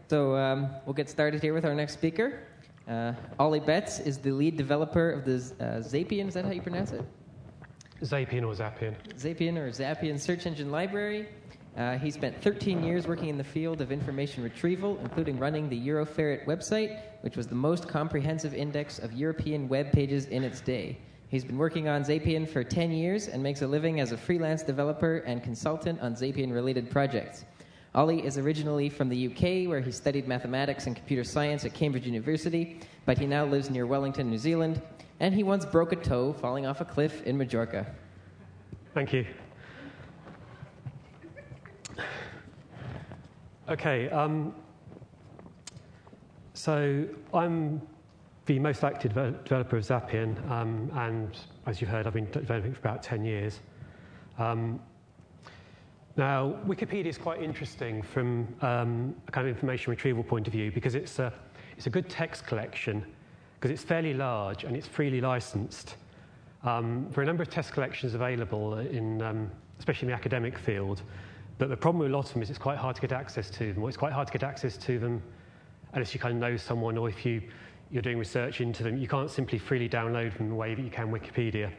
So we'll get started here with our next speaker. Ollie Betts is the lead developer of the Zapian, is that how you pronounce it? Zapian or Zappian. Zapian or Zappian search engine library. He spent 13 years working in the field of information retrieval, including running the Euroferret website, which was the most comprehensive index of European web pages in its day. He's been working on Zapian for 10 years and makes a living as a freelance developer and consultant on Zapian-related projects. Ollie is originally from the UK, where he studied mathematics and computer science at Cambridge University, but he now lives near Wellington, New Zealand, and he once broke a toe falling off a cliff in Majorca. Thank you. Okay, so I'm the most active developer of Zappian, and as you heard, I've been developing for about 10 years. Now, Wikipedia is quite interesting from a kind of information retrieval point of view because it's a good text collection, because it's fairly large and it's freely licensed. There are a number of text collections available, especially in the academic field, but the problem with a lot of them is it's quite hard to get access to them, or it's quite hard to get access to them unless you kind of know someone, or if you're doing research into them. You can't simply freely download them the way that you can Wikipedia.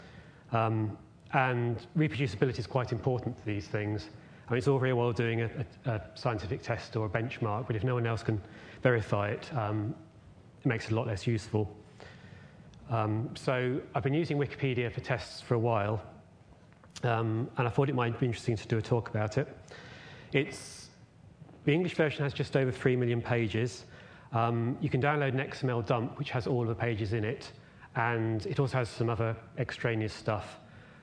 And reproducibility is quite important to these things. I mean, it's all very well doing a scientific test or a benchmark, but if no one else can verify it, it makes it a lot less useful. So I've been using Wikipedia for tests for a while, and I thought it might be interesting to do a talk about it. The English version has just over 3 million pages. You can download an XML dump, which has all of the pages in it, and it also has some other extraneous stuff.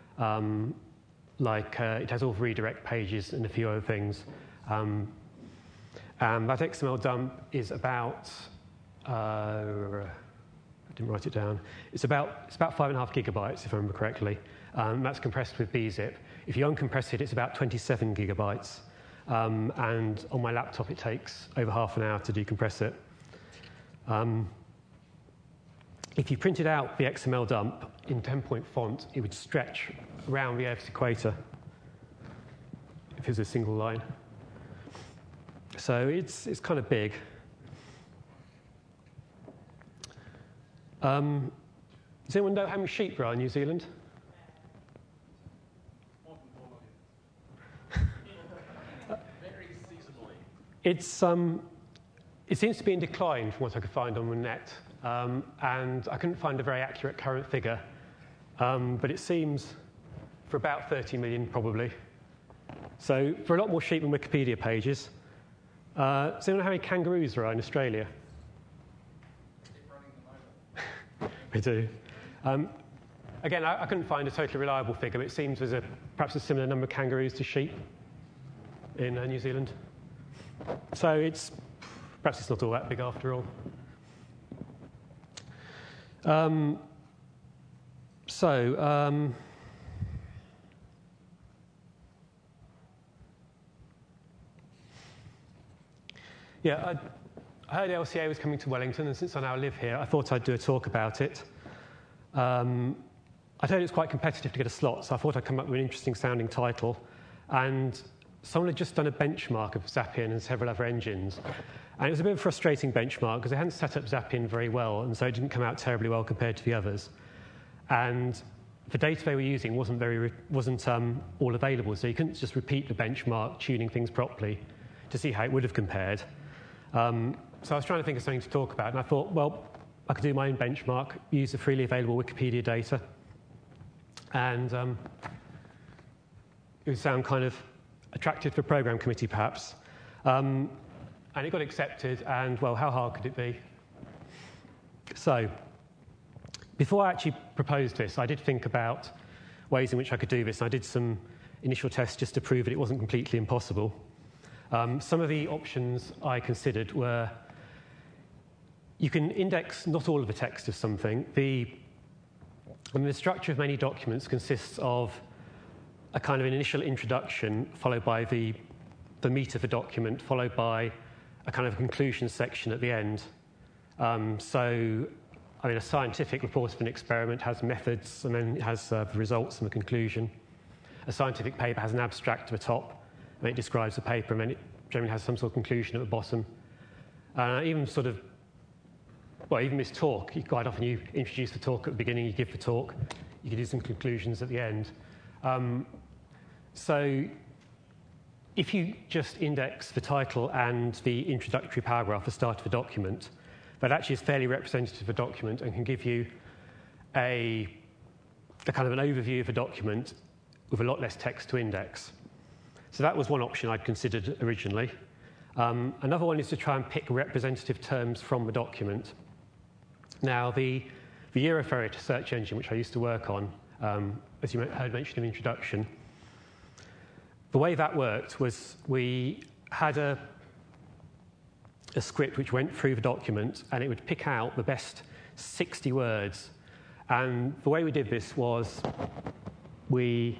It has all the redirect pages and a few other things. And that XML dump is about, I didn't write it down, it's about 5.5 gigabytes, if I remember correctly. That's compressed with bzip. If you uncompress it, it's about 27 gigabytes. And on my laptop, it takes over half an hour to decompress it. If you printed out the XML dump in 10-point font, it would stretch around the Earth's equator if it was a single line. So it's kind of big. Does anyone know how many sheep there are in New Zealand? Very seasonally. It seems to be in decline from what I could find on the net. And I couldn't find a very accurate current figure, but it seems for about 30 million probably. So for a lot more sheep than Wikipedia pages. Does anyone know how many kangaroos there are in Australia? We do. Again, I couldn't find a totally reliable figure, but it seems there's perhaps a similar number of kangaroos to sheep in New Zealand. So perhaps it's not all that big after all. I heard LCA was coming to Wellington, and since I now live here, I thought I'd do a talk about it. I heard it's quite competitive to get a slot, so I thought I'd come up with an interesting sounding title. And someone had just done a benchmark of Zappian and several other engines. And it was a bit of a frustrating benchmark because they hadn't set up Zappian very well, and so it didn't come out terribly well compared to the others. And the data they were using wasn't all available, so you couldn't just repeat the benchmark, tuning things properly to see how it would have compared. So I was trying to think of something to talk about, and I thought, well, I could do my own benchmark, use the freely available Wikipedia data, and it would sound kind of attractive for a program committee, perhaps. And it got accepted, and, well, how hard could it be? So, before I actually proposed this, I did think about ways in which I could do this, and I did some initial tests just to prove that it wasn't completely impossible. Some of the options I considered were you can index not all of the text of something. The structure of many documents consists of a kind of an initial introduction, followed by the meat of the document, followed by a kind of conclusion section at the end. A scientific report of an experiment has methods, and then it has the results and the conclusion. A scientific paper has an abstract at the top, and it describes the paper, and then it generally has some sort of conclusion at the bottom. Even sort of, well, even this talk, quite often you introduce the talk at the beginning, you give the talk, you can do some conclusions at the end. So if you just index the title and the introductory paragraph at the start of a document, that actually is fairly representative of a document and can give you a kind of an overview of a document with a lot less text to index. So that was one option I'd considered originally. Another one is to try and pick representative terms from the document. Now, the Euroferret search engine, which I used to work on, as you heard mentioned in the introduction, the way that worked was we had a script which went through the document and it would pick out the best 60 words. And the way we did this was we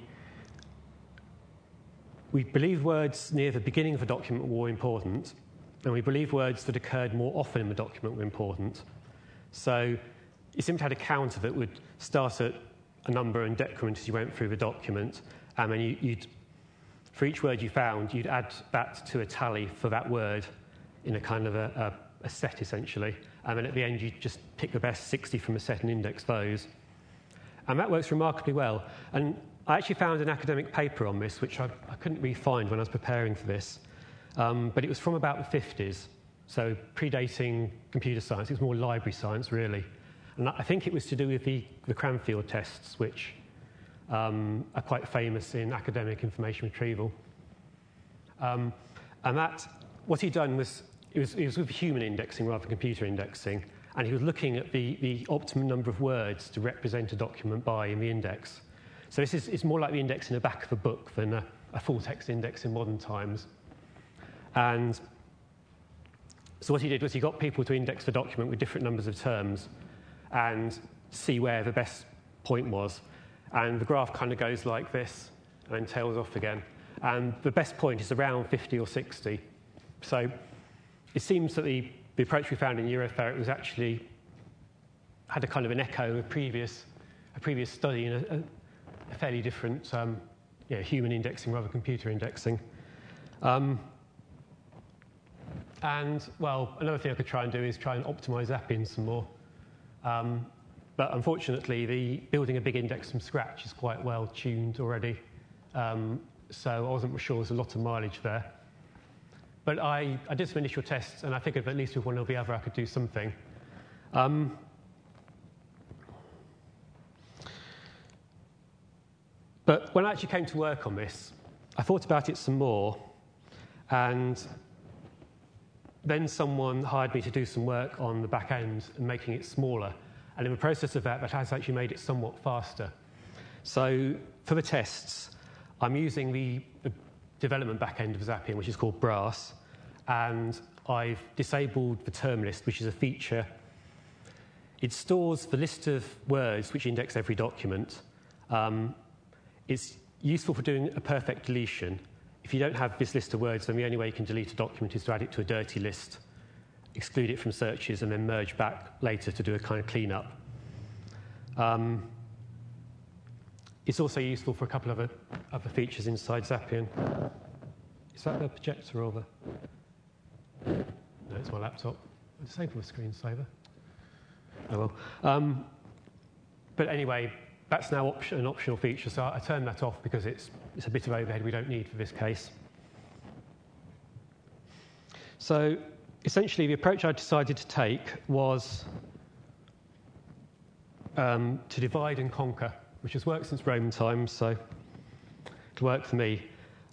believed words near the beginning of the document were more important, and we believed words that occurred more often in the document were important. So you simply had a counter that would start at a number and decrement as you went through the document, and then you'd for each word you found, you'd add that to a tally for that word in a kind of a set, essentially. And then at the end, you'd just pick the best 60 from a set and index those. And that works remarkably well. And I actually found an academic paper on this, which I couldn't really find when I was preparing for this. But it was from about the 50s, so predating computer science. It was more library science, really. And I think it was to do with the Cranfield tests, which are quite famous in academic information retrieval. And that, what he'd done was, it was with human indexing rather than computer indexing, and he was looking at the optimum number of words to represent a document by in the index. So this is more like the index in the back of a book than a full-text index in modern times. And so what he did was he got people to index the document with different numbers of terms and see where the best point was. And the graph kind of goes like this and then tails off again. And the best point is around 50 or 60. So it seems that the approach we found in Euroferret was actually had a kind of an echo of a previous study in a fairly different human indexing rather than computer indexing. And, well, another thing I could try and do is try and optimize Zapier some more. But unfortunately, building a big index from scratch is quite well tuned already. So I wasn't sure there was a lot of mileage there. But I did some initial tests, and I figured that at least with one or the other I could do something. But when I actually came to work on this, I thought about it some more, and then someone hired me to do some work on the back end and making it smaller. And in the process of that has actually made it somewhat faster. So for the tests, I'm using the development back end of Zapier, which is called Brass, and I've disabled the term list, which is a feature. It stores the list of words which index every document. It's useful for doing a perfect deletion. If you don't have this list of words, then the only way you can delete a document is to add it to a dirty list, exclude it from searches, and then merge back later to do a kind of cleanup. It's also useful for a couple of other features inside Zapier. Is that the projector or the... No, it's my laptop. I'll disable the screensaver. Oh well. But anyway, that's now an optional feature, so I turned that off because it's a bit of overhead we don't need for this case. So essentially, the approach I decided to take was to divide and conquer, which has worked since Roman times, so it'll work for me.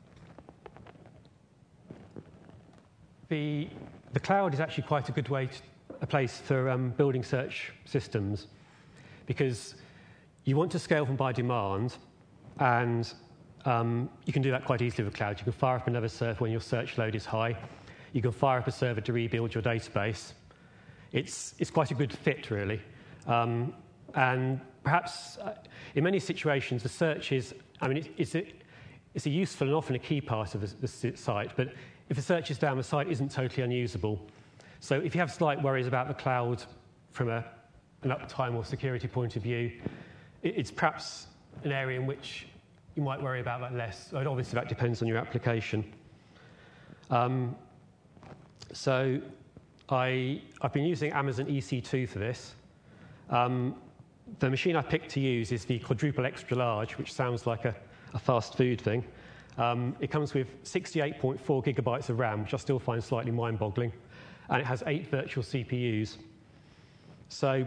The cloud is actually quite a good a place for building search systems, because you want to scale them by demand, and you can do that quite easily with cloud. You can fire up another server when your search load is high. You can fire up a server to rebuild your database. It's quite a good fit, really. And perhaps in many situations, the search is, it's a useful and often a key part of the site, but if the search is down, the site isn't totally unusable. So if you have slight worries about the cloud from an uptime or security point of view, it's perhaps an area in which you might worry about that less. Obviously, that depends on your application. So I've been using Amazon EC2 for this. The machine I picked to use is the quadruple extra large, which sounds like a fast food thing. It comes with 68.4 gigabytes of RAM, which I still find slightly mind-boggling, and it has 8 virtual CPUs. So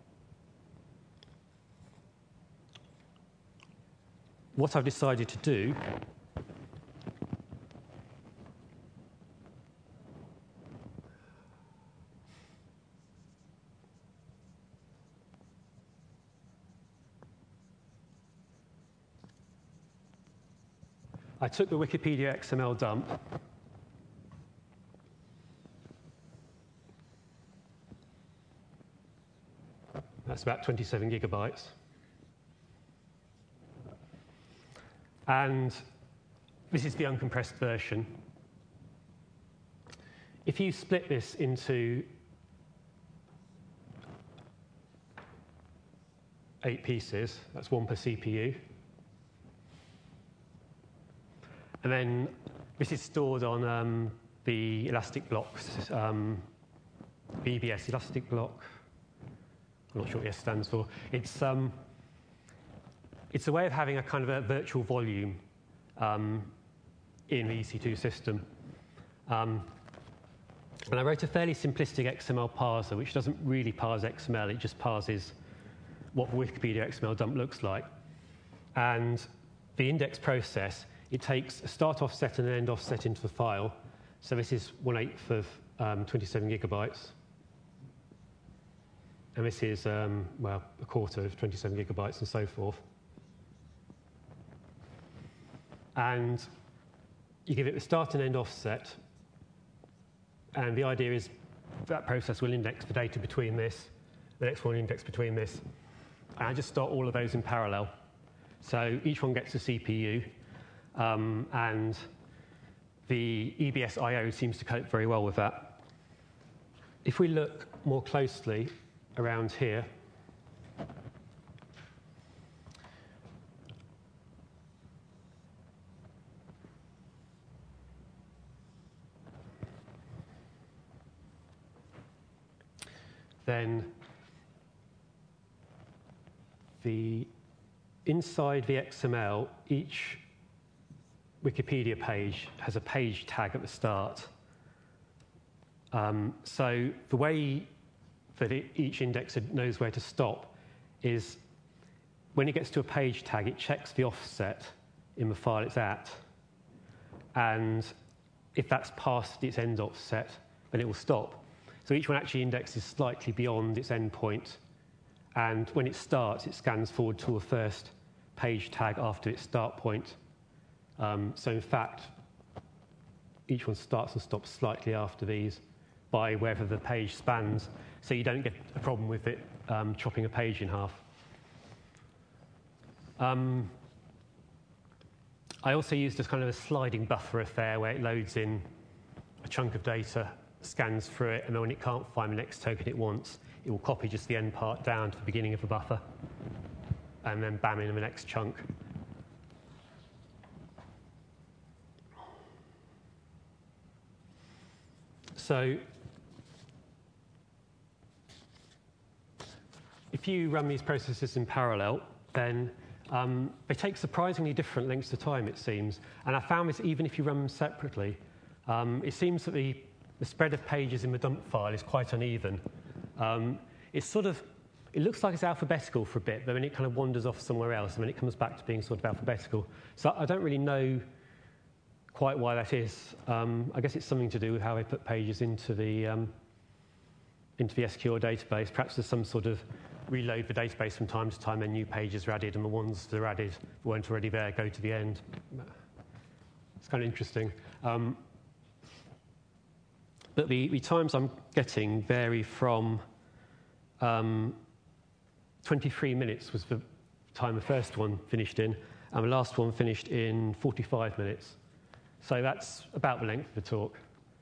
what I've decided to do I took the Wikipedia XML dump, that's about 27 gigabytes, and this is the uncompressed version. If you split this into 8 pieces, that's 1 per CPU. And then this is stored on the Elastic Blocks, EBS Elastic Block. I'm not sure what ES stands for. It's a way of having a kind of a virtual volume in the EC2 system. And I wrote a fairly simplistic XML parser, which doesn't really parse XML. It just parses what the Wikipedia XML dump looks like. And the index process, it takes a start offset and an end offset into the file. So this is 1/8 of 27 gigabytes. And this is, well, a quarter of 27 gigabytes and so forth. And you give it the start and end offset. And the idea is that process will index the data between this, the next one will index between this. And I just start all of those in parallel. So each one gets a CPU. And the EBS I/O seems to cope very well with that. If we look more closely around here, then inside the XML, each Wikipedia page has a page tag at the start. So the way that each indexer knows where to stop is when it gets to a page tag, it checks the offset in the file it's at. And if that's past its end offset, then it will stop. So each one actually indexes slightly beyond its end point. And when it starts, it scans forward to a first page tag after its start point. So in fact, each one starts and stops slightly after these by wherever the page spans, so you don't get a problem with it chopping a page in half. I also used this kind of a sliding buffer affair where it loads in a chunk of data, scans through it, and then when it can't find the next token it wants, it will copy just the end part down to the beginning of the buffer, and then bam in the next chunk. So if you run these processes in parallel, then they take surprisingly different lengths of time, it seems. And I found this even if you run them separately. It seems that the spread of pages in the dump file is quite uneven. It looks like it's alphabetical for a bit, but then it kind of wanders off somewhere else, and then it comes back to being sort of alphabetical. So I don't really know quite why that is. I guess it's something to do with how they put pages into the SQL database. Perhaps there's some sort of reload the database from time to time, and new pages are added, and the ones that are added that weren't already there go to the end. It's kind of interesting. But the times I'm getting vary from 23 minutes was the time the first one finished in, and the last one finished in 45 minutes. So that's about the length of the talk.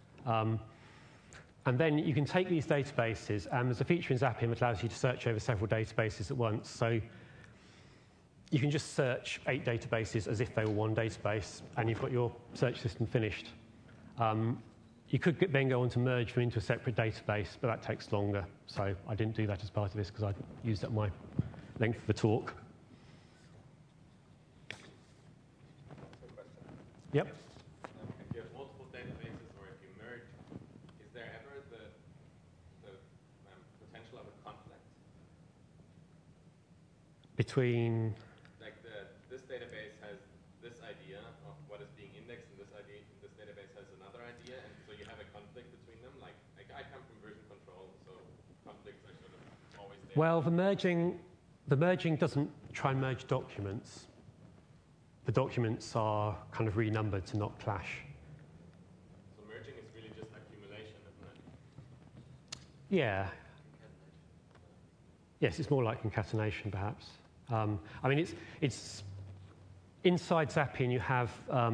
And then you can take these databases, and there's a feature in Zapier that allows you to search over several databases at once. So you can just search 8 databases as if they were one database, and you've got your search system finished. You You could then go on to merge them into a separate database, but that takes longer. So I didn't do that as part of this because I used up my length of the talk. Yep. If you have multiple databases or if you merge, is there ever the potential of a conflict? Between... Like this database has this idea of what is being indexed, and this database has another idea, and so you have a conflict between them. Like I come from version control, so conflicts are sort of always there. Well, the merging doesn't try and merge documents. The documents are kind of renumbered to not clash. So merging is really just accumulation, isn't it? Yeah. Yes, it's more like concatenation, perhaps. I mean, it's inside Zapier you have,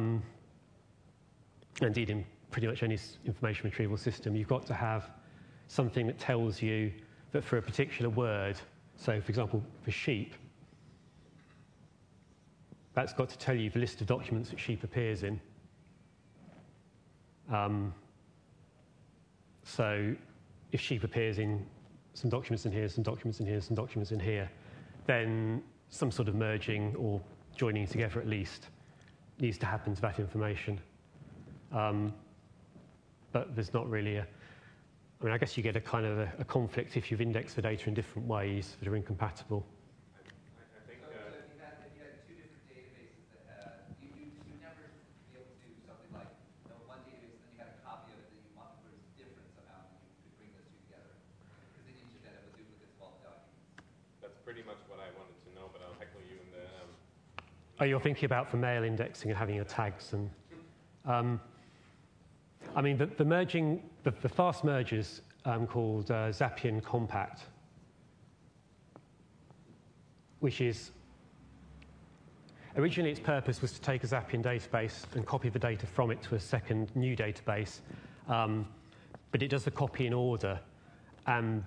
indeed in pretty much any information retrieval system, you've got to have something that tells you that for a particular word, so for example, for sheep, that's got to tell you the list of documents that sheep appears in. So if sheep appears in some documents in here, some documents in here, some documents in here, then some sort of merging or joining together at least needs to happen to that information. But there's not really I mean, I guess you get a kind of a conflict if you've indexed the data in different ways that are incompatible. I think if you had two different databases that had, you'd never be able to do something like one database and then you had a copy of it that you want was different somehow, and you could bring those two together. Because then you should end up with duplicates of all the documents. that's pretty much what I wanted to know, but I'll heckle you in the... Oh, you're thinking about for mail indexing and having your tags and... I mean, the merging, the fast mergers called Zapier Compact, which is originally its purpose was to take a Zapier database and copy the data from it to a second new database, but it does the copy in order. And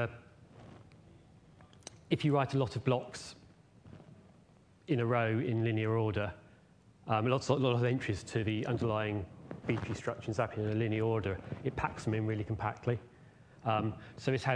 if you write a lot of blocks in a row in linear order, a lot of entries to the underlying B-tree structure in Zapier in a linear order, it packs them in really compactly. So it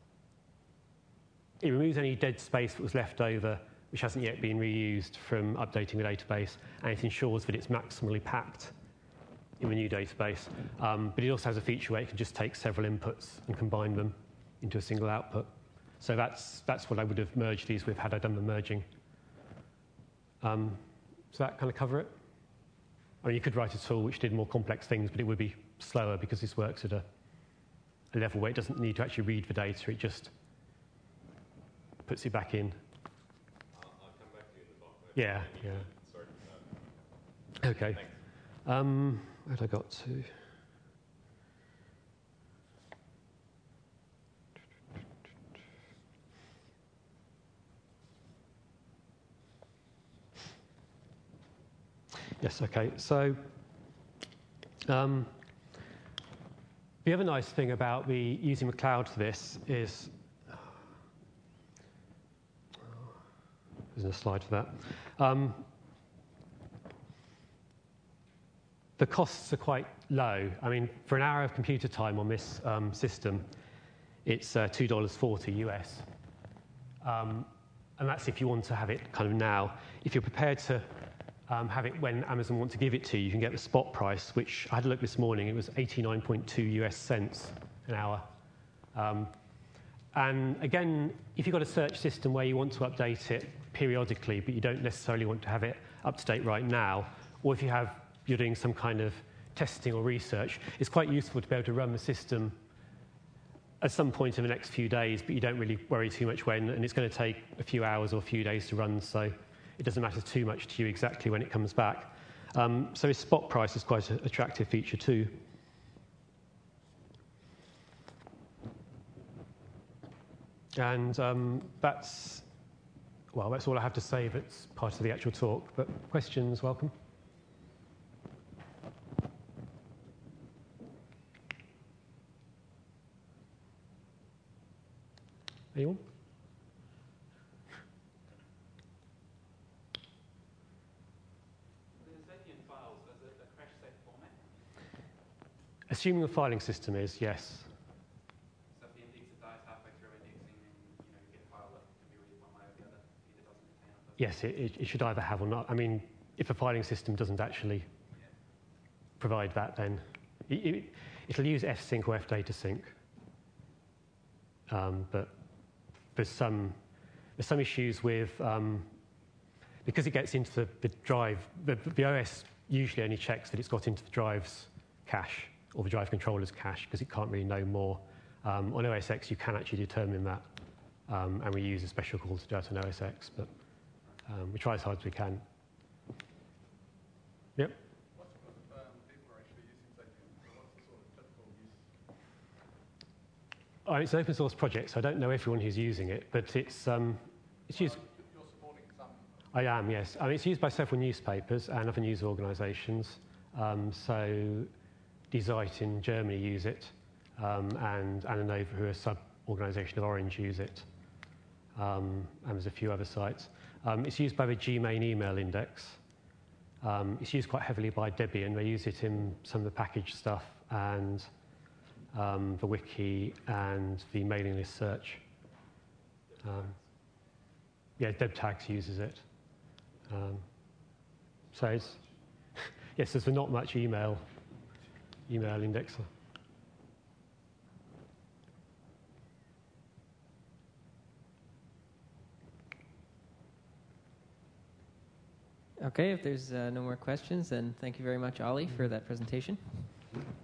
removes any dead space that was left over which hasn't yet been reused from updating the database, and it ensures that it's maximally packed in the new database. But it also has a feature where it can just take several inputs and combine them into a single output. So that's what I would have merged these with had I done the merging. Does that kind of cover it? I mean, you could write a tool which did more complex things, but it would be slower because this works at a level where it doesn't need to actually read the data. It just puts it back in. I'll come back to you in the box. Yeah. Sort it out. Okay. Thanks. Where had I got to? Yes, okay. So the other nice thing about using the cloud for this is, there's a slide for that. The costs are quite low. I mean, for an hour of computer time on this system, it's $2.40 US. And that's if you want to have it kind of now. If you're prepared to have it when Amazon want to give it to you, you can get the spot price, which I had a look this morning, it was 89.2 US cents an hour. And again, if you've got a search system where you want to update it periodically, but you don't necessarily want to have it up to date right now, or if you're doing some kind of testing or research, it's quite useful to be able to run the system at some point in the next few days, but you don't really worry too much when, and it's going to take a few hours or a few days to run, so it doesn't matter too much to you exactly when it comes back. So his spot price is quite an attractive feature too. And that's all I have to say that's part of the actual talk. But questions, welcome. Anyone? Assuming the filing system is, yes. So if the indexer dies halfway through indexing, then you get a file that can be read one way or the other. Either doesn't contain or doesn't. Yes, it should either have or not. I mean, if a filing system doesn't actually provide that, then it'll use fsync or fdatasync. But there's some issues with because it gets into the drive. The OS usually only checks that it's got into the drive's cache or the drive controller's cache because it can't really know more. On OS X, you can actually determine that, and we use a special call to do that on OS X, but we try as hard as we can. Yep. What sort of people are actually using Zapier? What's the sort of typical use? It's an open source project, so I don't know everyone who's using it, but it's used. You're supporting some. I am, yes. I mean, it's used by several newspapers and other news organisations. So Die Zeit in Germany use it, and Annanova, who are a sub-organisation of Orange, use it. And there's a few other sites. It's used by the Gmain email index. It's used quite heavily by Debian. They use it in some of the package stuff and the wiki and the mailing list search. DebTags uses it. So it's, yes, there's not much email indexer. Okay, if there's no more questions, then thank you very much, Ollie, for that presentation.